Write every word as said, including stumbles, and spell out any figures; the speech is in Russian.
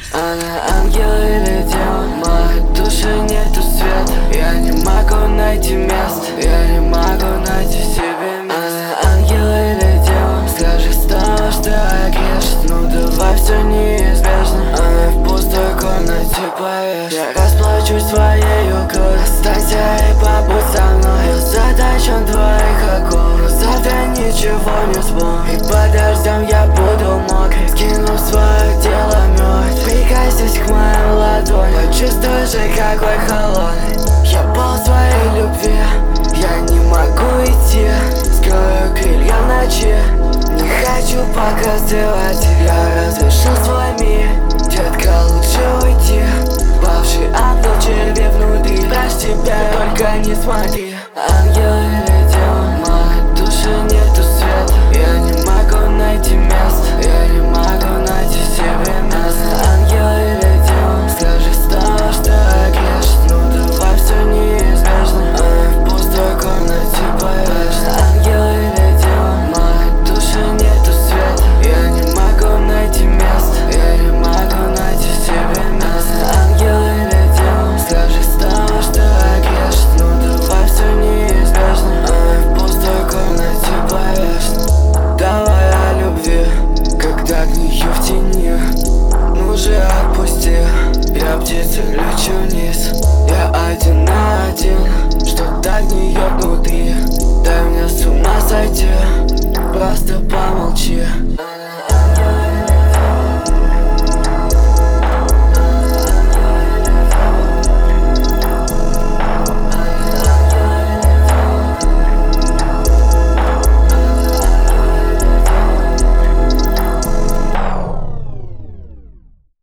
Она ангел или демон, в моей душе нету света. Я не могу найти место, я не могу найти себе место. Она ангел или демон, скажи снова, что я грешен. Ну давай, все неизбежно. Она в пустой комнате повешена. Я расплачусь своей кровью. Останься и побудь со мной. Я задачен твоих оков. Завтра ничего не вспомню. И под дождем я буду мокрый. Скину свое тело мёртв. Прикасайся к моим ладоням. Почувствуй же, какой холодный. Я пол своей любви. Я не могу идти. Скрою крылья в ночи. Не хочу показывать. Я разрешил свой мир. Детка, лучше уйти. Павший ангел, черви внутри. Прочь тебя, только не смотри. Ангел или